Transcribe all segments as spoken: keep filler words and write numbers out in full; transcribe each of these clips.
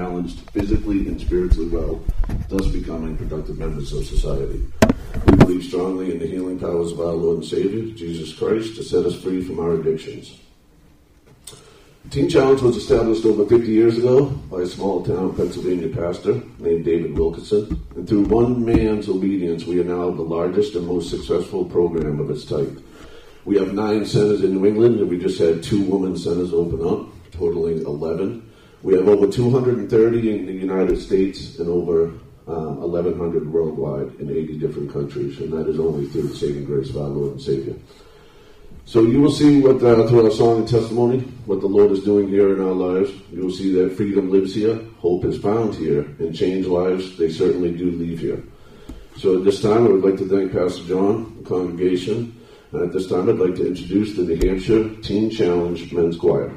balanced, physically and spiritually well, thus becoming productive members of society. We believe strongly in the healing powers of our Lord and Savior, Jesus Christ, to set us free from our addictions. Teen Challenge was established over fifty years ago by a small-town Pennsylvania pastor named David Wilkerson, and through one man's obedience, we are now the largest and most successful program of its type. We have nine centers in New England, and we just had two women's centers open up, totaling eleven. We have over two hundred thirty in the United States and over uh, eleven hundred worldwide in eighty different countries, and that is only through the saving grace of our Lord and Savior. So you will see what uh, through our song and testimony, what the Lord is doing here in our lives. You will see that freedom lives here, hope is found here, and changed lives, they certainly do leave here. So at this time, I would like to thank Pastor John, the congregation, and at this time, I'd like to introduce the New Hampshire Teen Challenge Men's Choir.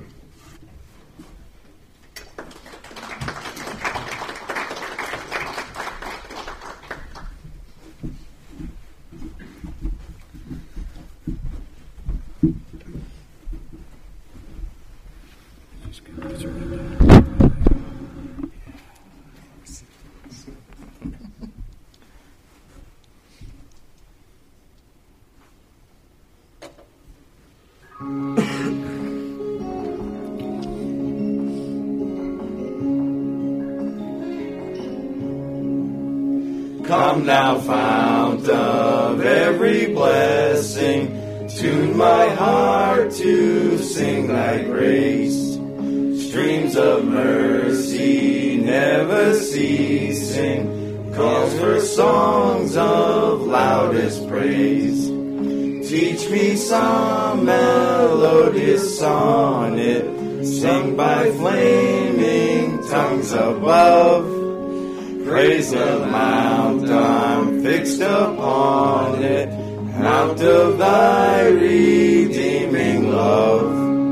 Come now, fount of every blessing, tune my heart to sing thy grace. Streams of mercy never ceasing, calls for songs of loudest praise. Teach me some melodious sonnet, sung by flaming tongues above. Praise the mount I'm fixed upon it, out of thy redeeming love.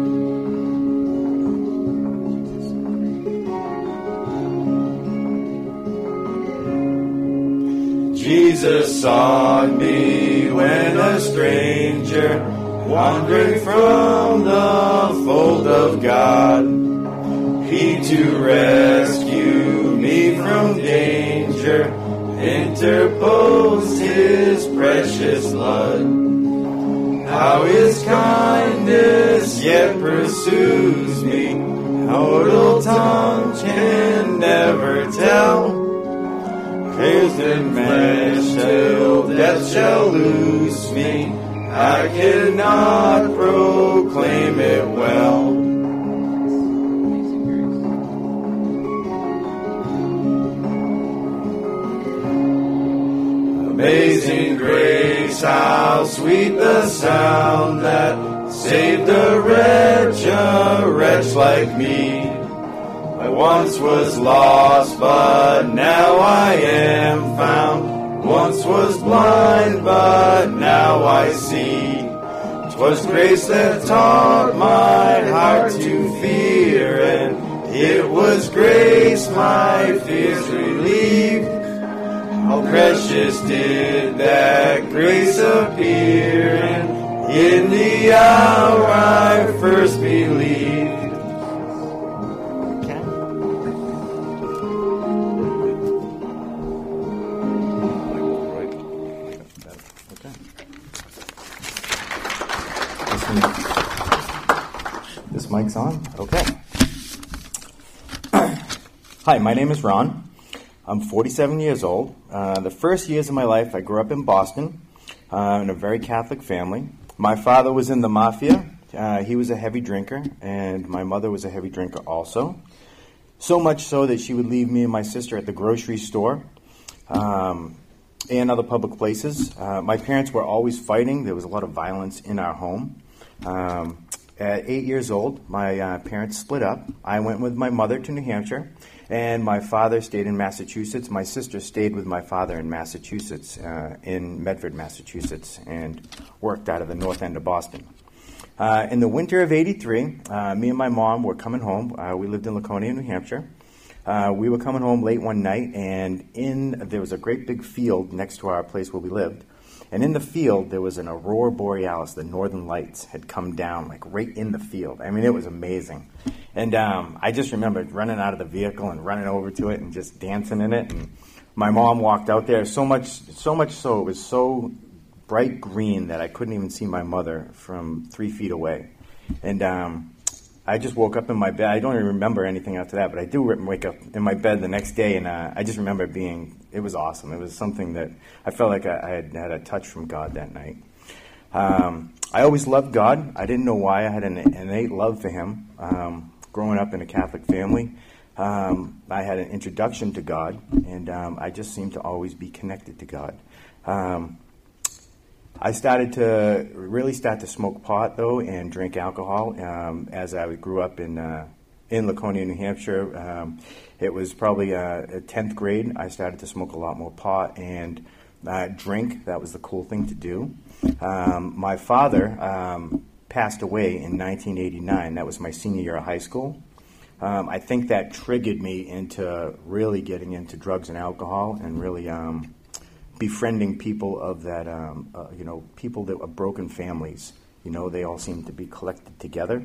Jesus sought me when a stranger, wandering from the fold of God. He to rescue me from danger, interposed his precious blood. How his kindness yet pursues me, mortal tongue can never tell. Praise and flesh till death shall loose me, I cannot proclaim it well. Amazing grace, how sweet the sound that saved a wretch, a wretch like me. I once was lost, but now I am found. Once was blind, but now I see. 'Twas grace that taught my heart to fear, and it was grace my fears relieved. How precious did that grace appear, and in the hour I first believed. This mic's on? Okay. Hi, my name is Ron. I'm forty-seven years old. Uh, the first years of my life, I grew up in Boston uh, in a very Catholic family. My father was in the mafia. Uh, he was a heavy drinker, and my mother was a heavy drinker also. So much so that she would leave me and my sister at the grocery store um, and other public places. Uh, my parents were always fighting. There was a lot of violence in our home. Um, at eight years old, my uh, parents split up. I went with my mother to New Hampshire, and my father stayed in Massachusetts. My sister stayed with my father in Massachusetts, uh, in Medford, Massachusetts, and worked out of the north end of Boston. Uh, in the winter of eighty-three, uh, me and my mom were coming home. Uh, we lived in Laconia, New Hampshire. Uh, we were coming home late one night, and in there was a great big field next to our place where we lived. And in the field, there was an aurora borealis, the northern lights, had come down, like right in the field. I mean, it was amazing. And um, I just remember running out of the vehicle and running over to it and just dancing in it. And my mom walked out there, so much, so much so, it was so bright green that I couldn't even see my mother from three feet away. And um, I just woke up in my bed. I don't even remember anything after that, but I do wake up in my bed the next day, and uh, I just remember being, it was awesome. It was something that I felt like I, I had had a touch from God that night. Um, I always loved God. I didn't know why. I had an innate love for him. Um, growing up in a Catholic family, um, I had an introduction to God, and um, I just seemed to always be connected to God. Um, I started to really start to smoke pot, though, and drink alcohol um, as I grew up in uh, in Laconia, New Hampshire. Um, it was probably uh, tenth grade. I started to smoke a lot more pot and uh, drink. That was the cool thing to do. Um, my father um, passed away in nineteen eighty-nine. That was my senior year of high school. Um, I think that triggered me into really getting into drugs and alcohol and really um, befriending people of that, um, uh, you know, people that were broken families. You know, they all seemed to be collected together.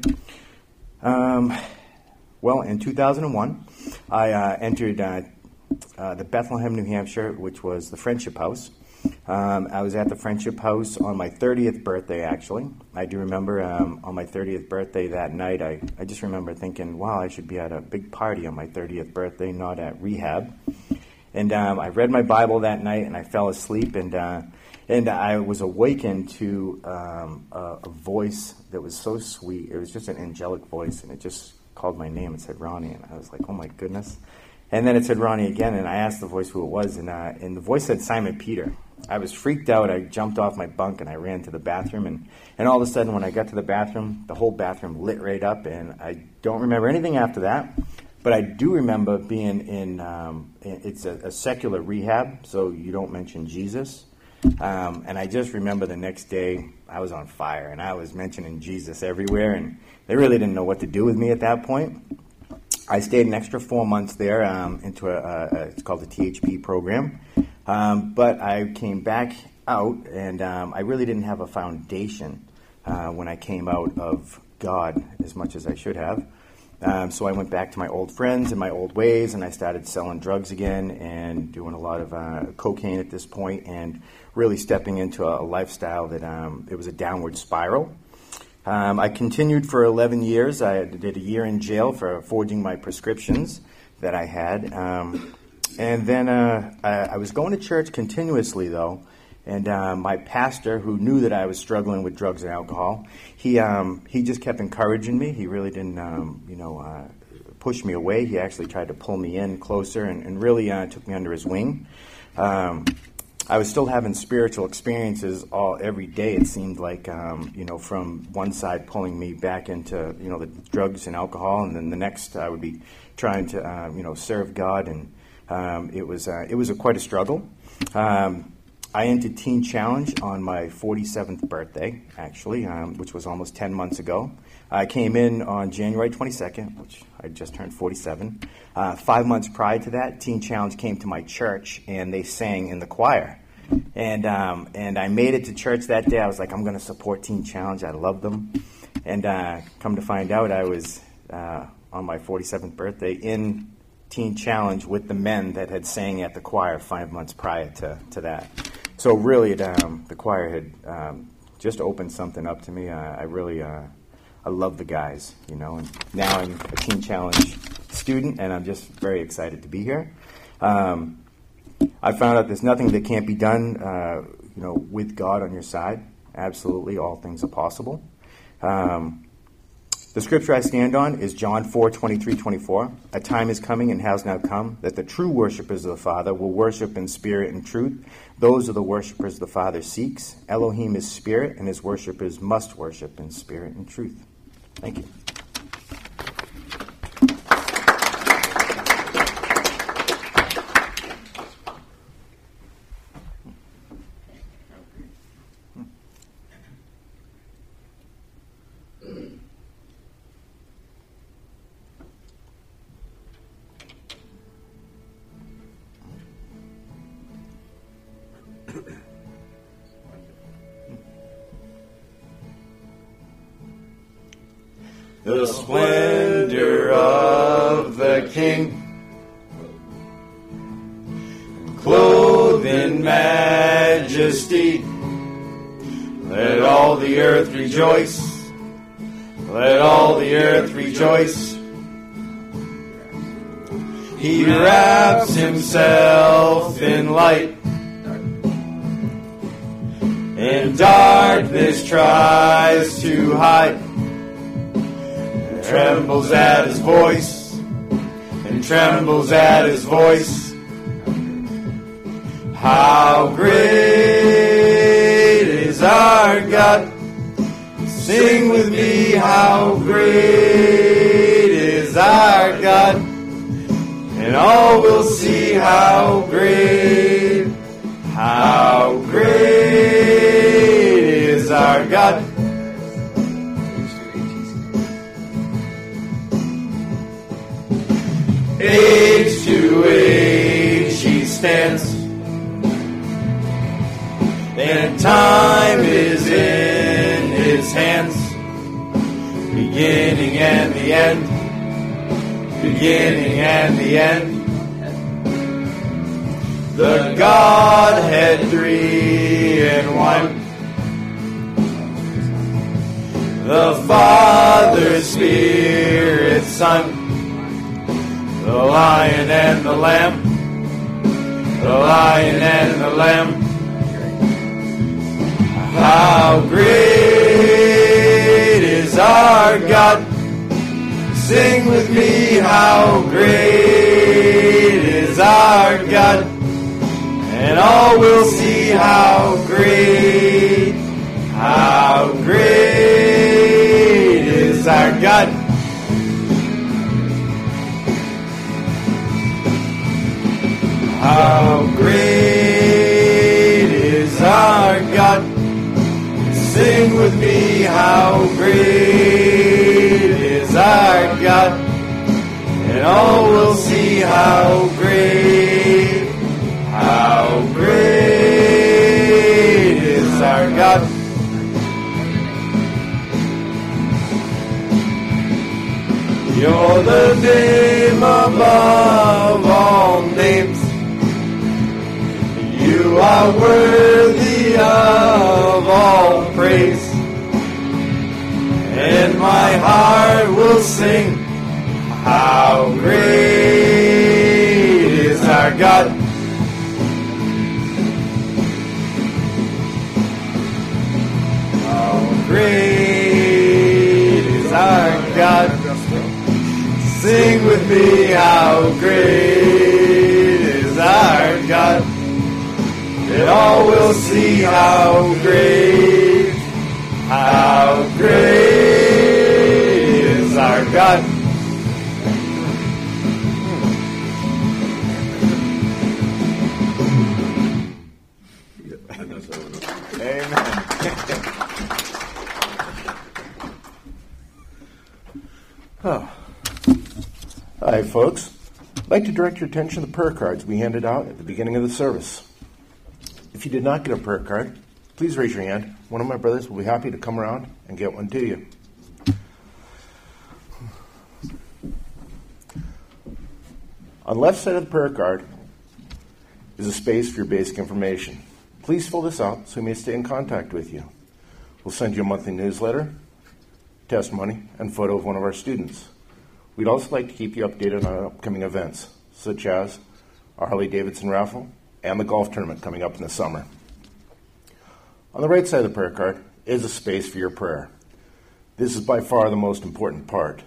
Um, well, in two thousand one, I uh, entered uh, uh, the Bethlehem, New Hampshire, which was the Friendship House. Um, I was at the Friendship House on my thirtieth birthday, actually. I do remember um, on my thirtieth birthday that night, I, I just remember thinking, wow, I should be at a big party on my thirtieth birthday, not at rehab. And um, I read my Bible that night, and I fell asleep, and uh, and I was awakened to um, a, a voice that was so sweet. It was just an angelic voice, and it just called my name and said Ronnie, and I was like, oh my goodness. And then it said Ronnie again, and I asked the voice who it was, and uh, and the voice said Simon Peter. I was freaked out. I jumped off my bunk, and I ran to the bathroom, and, and all of a sudden, when I got to the bathroom, the whole bathroom lit right up, and I don't remember anything after that. But I do remember being in, um, it's a, a secular rehab, so you don't mention Jesus. Um, and I just remember the next day, I was on fire, and I was mentioning Jesus everywhere, and they really didn't know what to do with me at that point. I stayed an extra four months there um, into a, a, a, it's called the T H P program. Um, but I came back out, and um, I really didn't have a foundation uh, when I came out of God as much as I should have. Um, so I went back to my old friends and my old ways, and I started selling drugs again and doing a lot of uh, cocaine at this point, and really stepping into a, a lifestyle that um, it was a downward spiral. Um, I continued for eleven years. I did a year in jail for forging my prescriptions that I had. Um, and then uh, I, I was going to church continuously, though. And uh, my pastor, who knew that I was struggling with drugs and alcohol, he um, he just kept encouraging me. He really didn't, um, you know, uh, push me away. He actually tried to pull me in closer and, and really uh, took me under his wing. Um, I was still having spiritual experiences all every day. It seemed like, um, you know, from one side pulling me back into, you know, the drugs and alcohol, and then the next I would be trying to, uh, you know, serve God, and um, it was uh, it was a, quite a struggle. Um, I entered Teen Challenge on my forty-seventh birthday, actually, um, which was almost ten months ago. I came in on January twenty-second, which I just turned forty-seven. Uh, five months prior to that, Teen Challenge came to my church, and they sang in the choir. And um, and I made it to church that day. I was like, I'm going to support Teen Challenge. I love them. And uh, come to find out, I was uh, on my forty-seventh birthday in Teen Challenge with the men that had sang at the choir five months prior to, to that. So really, it, um, the choir had um, just opened something up to me. Uh, I really, uh, I love the guys, you know. And now I'm a Teen Challenge student, and I'm just very excited to be here. Um, I found out there's nothing that can't be done, uh, you know, with God on your side. Absolutely, all things are possible. Um, the scripture I stand on is John four, twenty-three, twenty-four. A time is coming and has now come that the true worshipers of the Father will worship in spirit and truth. Those are the worshipers the Father seeks. Elohim is spirit, and his worshipers must worship in spirit and truth. Thank you. The splendor splendor of the King, clothed in majesty. Let all the earth rejoice. Let all the earth rejoice. He wraps himself in light, and darkness tries to hide, and trembles at his voice, and trembles at his voice. How great is our God! Sing with me, how great is our God! And all will see how great, how great is our God. Age to age he stands, and time is in his hands, beginning and the end, beginning and the end. The Godhead three in one, the Father, Spirit, Son, the Lion and the Lamb, the Lion and the Lamb. How great is our God! Sing with me, how great is our God! And all will see how great, how great is our God. How great is our God! Sing with me, how great is our God, and all will see how great, how great is our God. You're the name above all names. You are worthy of all praise, and my heart will sing, how great is our God. How great is our God. Sing with me, how great is our God. And all will see how great, how great is our God. Amen. Oh. Hi, folks. I'd like to direct your attention to the prayer cards we handed out at the beginning of the service. If you did not get a prayer card, please raise your hand. One of my brothers will be happy to come around and get one to you. On the left side of the prayer card is a space for your basic information. Please fill this out so we may stay in contact with you. We'll send you a monthly newsletter, testimony, and photo of one of our students. We'd also like to keep you updated on upcoming events, such as our Harley-Davidson raffle and the golf tournament coming up in the summer. On the right side of the prayer card is a space for your prayer. This is by far the most important part.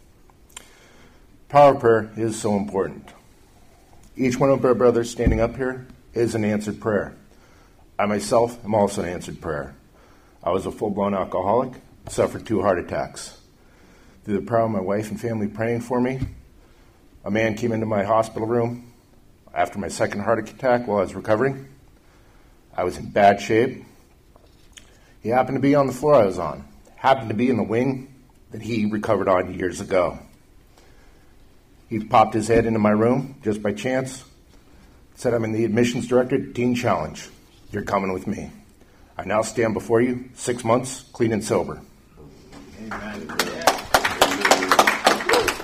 Power prayer is so important. Each one of our brothers standing up here is an answered prayer. I myself am also an answered prayer. I was a full-blown alcoholic, suffered two heart attacks. Through the power of my wife and family praying for me, a man came into my hospital room after my second heart attack while I was recovering. I was in bad shape. He happened to be on the floor I was on, happened to be in the wing that he recovered on years ago. He popped his head into my room just by chance, said, "I'm in the admissions director at Teen Challenge. You're coming with me." I now stand before you, six months, clean and sober. Amen.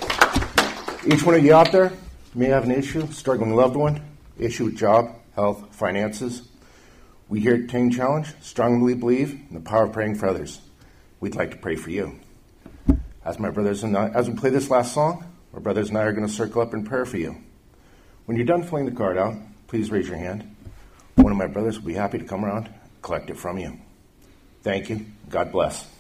Each one of you out there may have an issue, struggling loved one, issue with job, health, finances. We here at Teen Challenge strongly believe in the power of praying for others. We'd like to pray for you. As my brothers and I, as we play this last song, my brothers and I are going to circle up in prayer for you. When you're done filling the card out, please raise your hand. One of my brothers will be happy to come around and collect it from you. Thank you. God bless.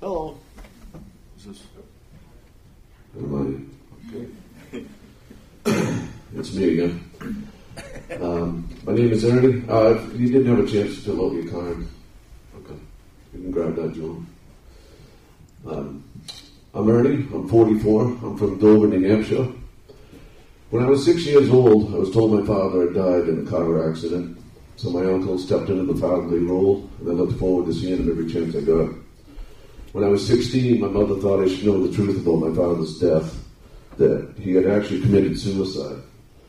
Hello. Is this... Am Okay. I? It's me again. Um, my name is Ernie. Uh, if you didn't have a chance to fill out your card, okay, you can grab that, John. Um, I'm Ernie. I'm forty-four. I'm from Dover, New Hampshire. When I was six years old, I was told my father had died in a car accident. So my uncle stepped into the fatherly role, and I looked forward to seeing him every chance I got. When I was sixteen, my mother thought I should know the truth about my father's death, that he had actually committed suicide.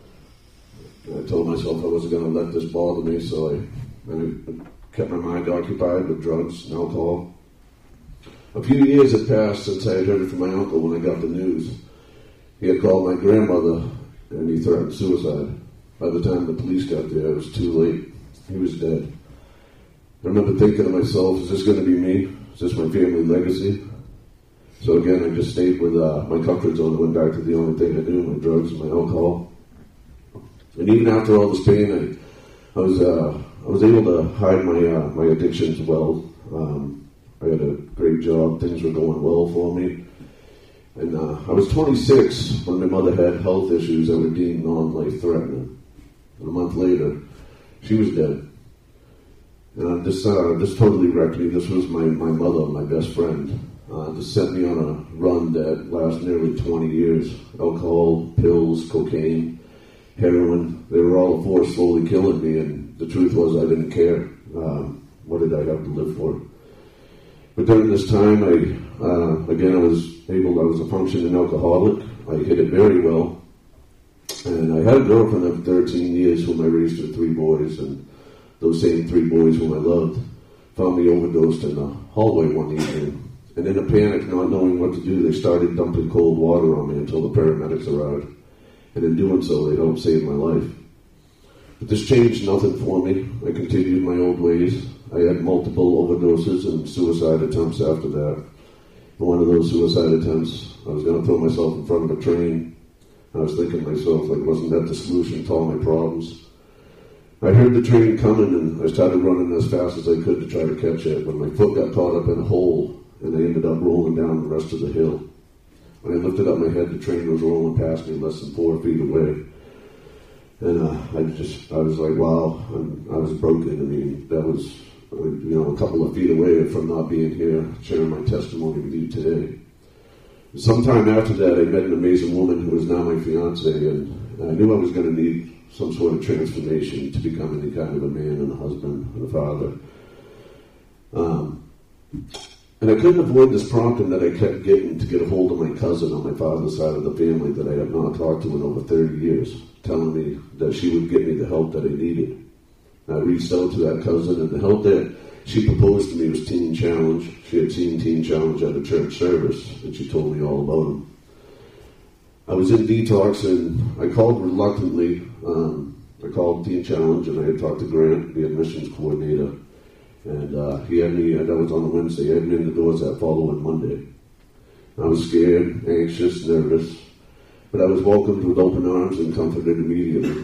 I told myself I wasn't going to let this bother me, so I, I kept my mind occupied with drugs and alcohol. A few years had passed since I had heard it from my uncle when I got the news. He had called my grandmother, and he threatened suicide. By the time the police got there, it was too late. He was dead. I remember thinking to myself, is this going to be me? Is this my family legacy? So again, I just stayed with uh, my comfort zone and went back to the only thing I knew, my drugs and my alcohol. And even after all this pain, I, I was uh, I was able to hide my uh, my addictions well. Um, I had a great job; things were going well for me. And uh, I was twenty-six when my mother had health issues that were deemed non-life-threatening. And a month later, she was dead. And uh, this uh, this totally wrecked me. This was my, my mother, my best friend. Uh, this sent me on a run that lasted nearly twenty years. Alcohol, pills, cocaine, heroin, they were all a force slowly killing me, and the truth was I didn't care. Um, what did I have to live for? But during this time, I, uh, again, I was able, I was a functioning alcoholic. I hid it very well. And I had a girlfriend of thirteen years whom I raised with three boys, and those same three boys whom I loved found me overdosed in the hallway one evening. And in a panic, not knowing what to do, they started dumping cold water on me until the paramedics arrived. And in doing so, they helped save my life. But this changed nothing for me. I continued my old ways. I had multiple overdoses and suicide attempts after that. In one of those suicide attempts, I was going to throw myself in front of a train. I was thinking to myself, like, wasn't that the solution to all my problems? I heard the train coming, and I started running as fast as I could to try to catch it, when my foot got caught up in a hole, and I ended up rolling down the rest of the hill. When I lifted up my head, the train was rolling past me less than four feet away. And uh, I just, I was like, wow, I'm, I was broken. I mean, that was, you know, a couple of feet away from not being here, sharing my testimony with you today. Sometime after that, I met an amazing woman who is now my fiance, and I knew I was going to need some sort of transformation to become any kind of a man and a husband and a father. Um, and I couldn't avoid this prompting that I kept getting to get a hold of my cousin on my father's side of the family that I had not talked to in over thirty years, telling me that she would get me the help that I needed. And I reached out to that cousin, and the help that she proposed to me was Teen Challenge. She had seen Teen Challenge at a church service, and she told me all about them. I was in detox, and I called reluctantly. Um, I called Teen Challenge, and I had talked to Grant, the admissions coordinator, and uh, he had me, that was on a Wednesday, he had me in the doors that following Monday. I was scared, anxious, nervous, but I was welcomed with open arms and comforted immediately.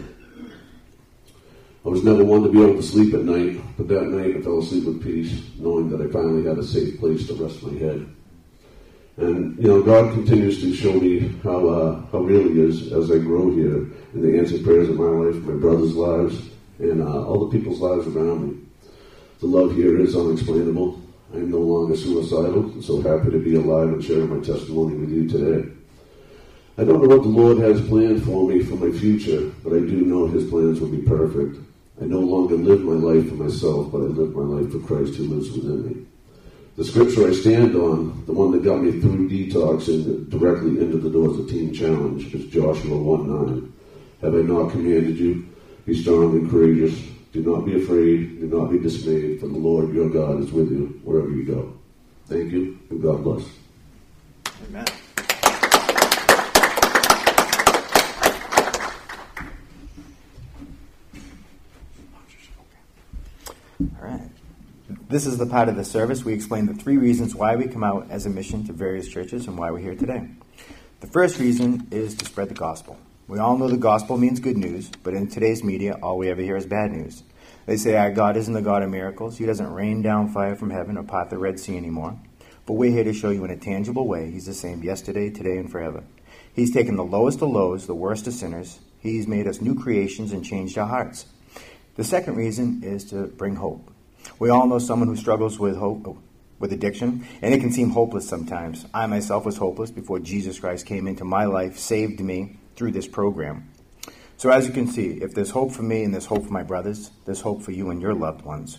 I was never one to be able to sleep at night, but that night I fell asleep with peace, knowing that I finally had a safe place to rest my head. And, you know, God continues to show me how uh, how real He is as I grow here in the answered prayers of my life, my brother's lives, and uh, all the people's lives around me. The love here is unexplainable. I am no longer suicidal, and so happy to be alive and sharing my testimony with you today. I don't know what the Lord has planned for me for my future, but I do know His plans will be perfect. I no longer live my life for myself, but I live my life for Christ who lives within me. The scripture I stand on, the one that got me through detox and directly into the doors of Teen Challenge, is Joshua one nine. Have I not commanded you? Be strong and courageous. Do not be afraid. Do not be dismayed, for the Lord your God is with you wherever you go. Thank you, and God bless. Amen. All right. This is the part of the service we explain the three reasons why we come out as a mission to various churches and why we're here today. The first reason is to spread the gospel. We all know the gospel means good news, but in today's media, all we ever hear is bad news. They say our God isn't the God of miracles. He doesn't rain down fire from heaven or part the Red Sea anymore. But we're here to show you in a tangible way He's the same yesterday, today, and forever. He's taken the lowest of lows, the worst of sinners. He's made us new creations and changed our hearts. The second reason is to bring hope. We all know someone who struggles with hope, with addiction, and it can seem hopeless sometimes. I myself was hopeless before Jesus Christ came into my life, saved me through this program. So as you can see, if there's hope for me and there's hope for my brothers, there's hope for you and your loved ones.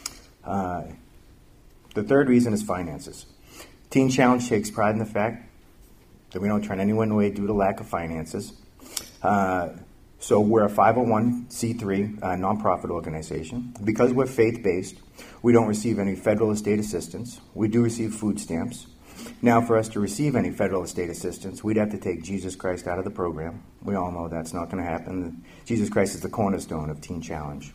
Uh, the third reason is finances. Teen Challenge takes pride in the fact that we don't turn anyone away due to lack of finances. Uh, so we're a five oh one c three uh, nonprofit organization. Because we're faith-based, we don't receive any federal estate assistance. We do receive food stamps. Now, for us to receive any federal estate assistance, we'd have to take Jesus Christ out of the program. We all know that's not going to happen. Jesus Christ is the cornerstone of Teen Challenge.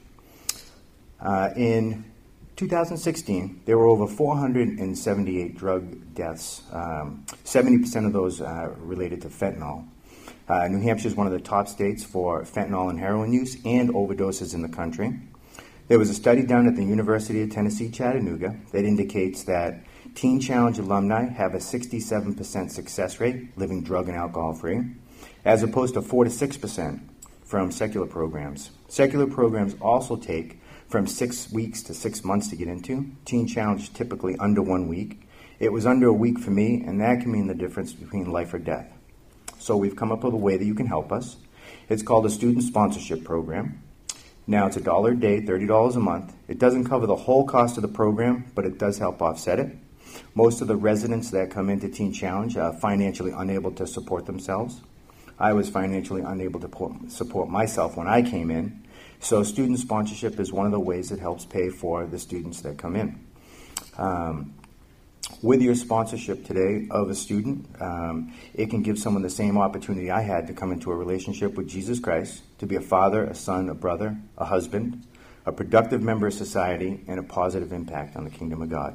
Uh, in two thousand sixteen, there were over four hundred seventy-eight drug deaths. Um, seventy percent of those uh, related to fentanyl. Uh, New Hampshire is one of the top states for fentanyl and heroin use and overdoses in the country. There was a study done at the University of Tennessee, Chattanooga, that indicates that Teen Challenge alumni have a sixty-seven percent success rate living drug and alcohol free, as opposed to four to six percent from secular programs. Secular programs also take from six weeks to six months to get into. Teen Challenge is typically under one week. It was under a week for me, and that can mean the difference between life or death. So we've come up with a way that you can help us. It's called a student sponsorship program. Now, it's a dollar a day, thirty dollars a month. It doesn't cover the whole cost of the program, but it does help offset it. Most of the residents that come into Teen Challenge are financially unable to support themselves. I was financially unable to support myself when I came in. So student sponsorship is one of the ways that helps pay for the students that come in. Um, with your sponsorship today of a student, um, it can give someone the same opportunity I had to come into a relationship with Jesus Christ, to be a father, a son, a brother, a husband, a productive member of society, and a positive impact on the kingdom of God.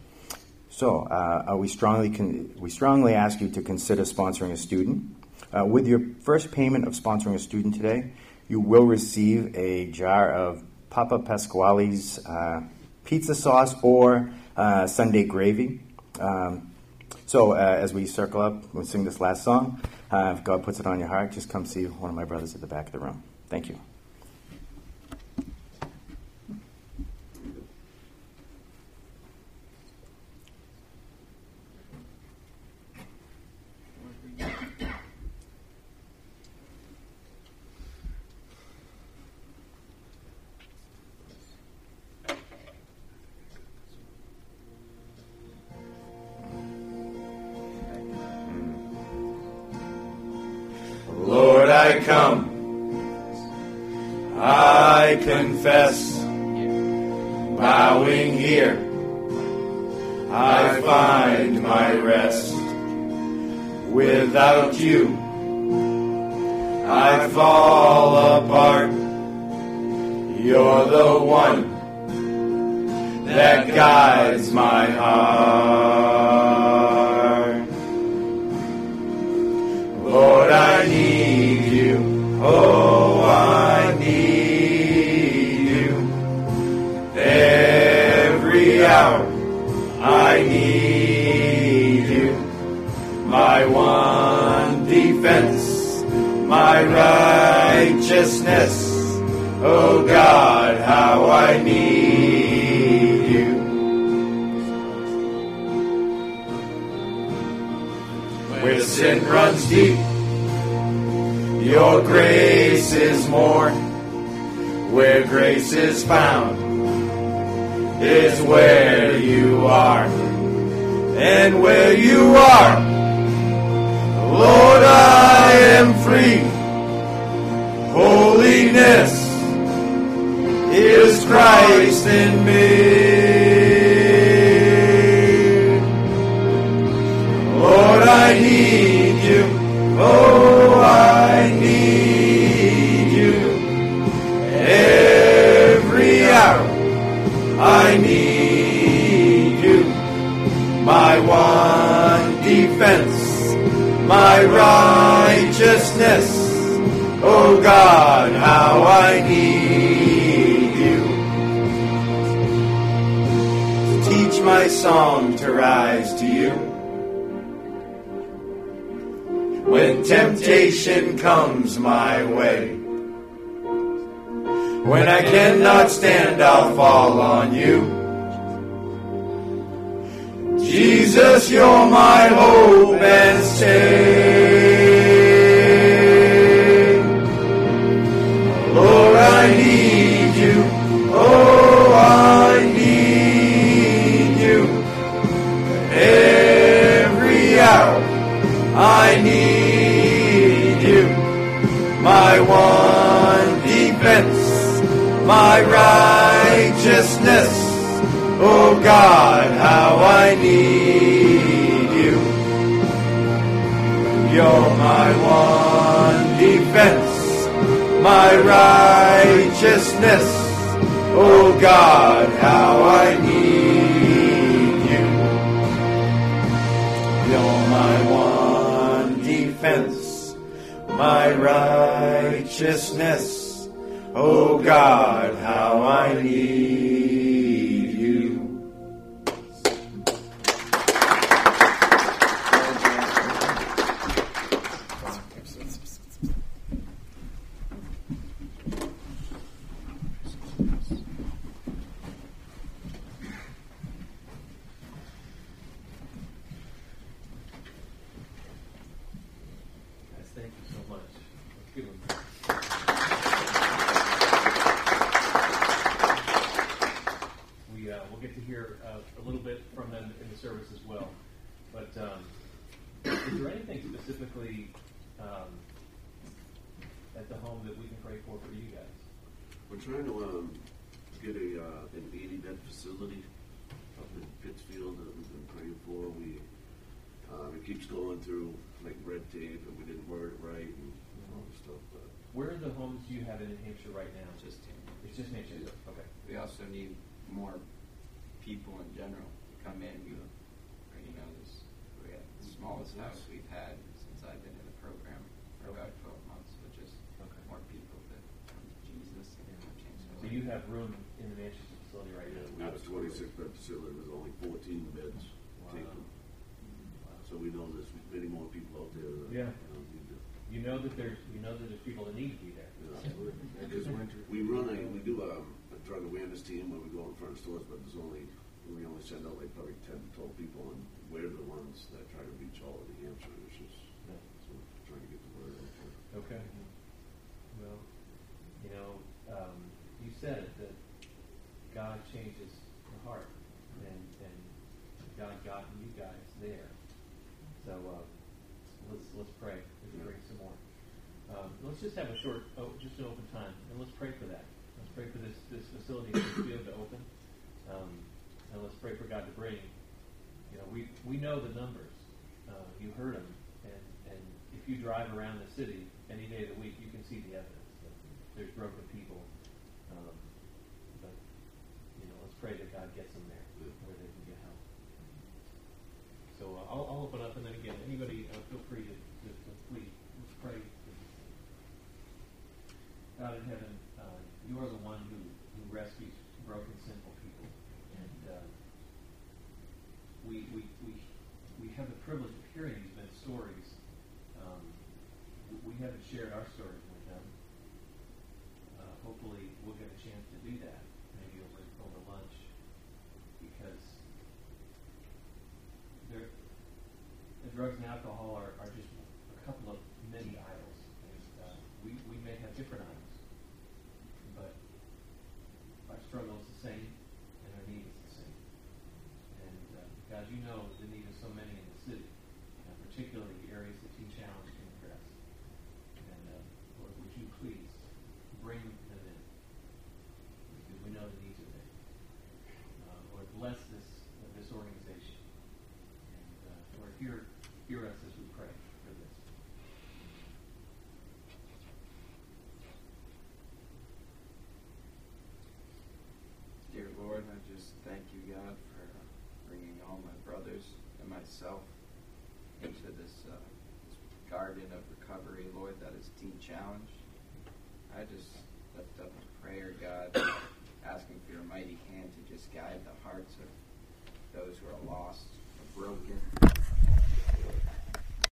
So uh, we strongly con- we strongly ask you to consider sponsoring a student. Uh, with your first payment of sponsoring a student today, you will receive a jar of Papa Pasquale's uh, pizza sauce or uh, Sunday gravy. Um, so uh, as we circle up, we'll sing this last song. Uh, if God puts it on your heart, just come see one of my brothers at the back of the room. Thank you. Lord, I come, I confess, bowing here, I find my rest. Without you, I fall apart. You're the one that guides my heart. Lord, I need you. Oh, I need you. Every hour I need you. My one defense, my righteousness. Oh God, how I need you. Where sin runs deep, your grace is more. Where grace is found is where you are. And where you are, Lord, I am free. Holiness is Christ in me. Lord, I need you. Oh, I need you. Every hour I need you. My one defense, my righteousness. Oh God, how I need you. Teach teach my song to rise to you. When temptation comes my way, when I cannot stand, I'll fall on you. Jesus, you're my hope and stay. Lord, I need you. Oh, I need you. Every hour I need you. My one defense, my righteousness. Oh God, how I need you. You're my one defense, my righteousness. Oh God, how I need you. You're my one defense, my righteousness. Oh God, how I need you. We're trying to um, get a uh, an eighty-bed facility up in Pittsfield that we've been praying for. We um, it keeps going through like red tape, and we didn't word it right and all this stuff. But where are the homes you have in New Hampshire right now? Just Hampshire. It's just New Hampshire. Okay. We also need more people in general to come in. We, you know, this we have the smallest house we've had since I've been in the program for about twelve months, but just okay. more people that come to Jesus and yeah. change their So life. you have room in the Manchester facility right now? We have a twenty-six bed facility with only fourteen beds wow. taken. Wow. So we know there's many more people out there that yeah. you know, need to. You know that there's you know that there's people that need to be there. Yeah. we run a we do a, a drug awareness team where we go in front of stores, but there's only we only send out like probably ten, twelve people, and we're the ones that try to reach all of New Hampshire, which is yeah. so we're trying to get the word out there. Okay. Well, you know, um, you said it, that God changes the heart, and, and God got you guys there. So uh, let's let's pray as we bring some more. Um, let's just have a short, oh, just an open time, and let's pray for that. Let's pray for this this facility to be able to open, um, and let's pray for God to bring. You know, we we know the numbers. Uh, you heard them, and and if you drive around the city any day of the week, you can see the evidence. There's broken people, um, but you know, let's pray that God gets them there where they can get help. So uh, I'll, I'll open up, and then again, anybody uh, feel free to, to, to please let's pray. God in heaven, uh, you are the one who, who rescues broken, sinful people, and uh, we we we we have the privilege of hearing these men's stories. Um, we haven't shared our stories with them. Uh, hopefully, we'll get a chance to do that, maybe over over lunch, because the drugs and alcohol are, are just a couple of many idols. And, uh, we we may have different idols, but our struggle is the same, and our need is the same. And uh, God, you know the need of so many in the city, uh, particularly the areas that Teen Challenge can address. And uh, Lord, would you please bring them in, because we know the needs are there. Uh, Lord, bless this uh, this organization, and uh, Lord, hear hear us as we pray for this. Dear Lord, I just thank you, God, for bringing all my brothers and myself into this, uh, this garden of recovery, Lord, that is Teen Challenge. I just lift up a prayer, God, asking for your mighty hand to just guide the hearts of those who are lost, or broken,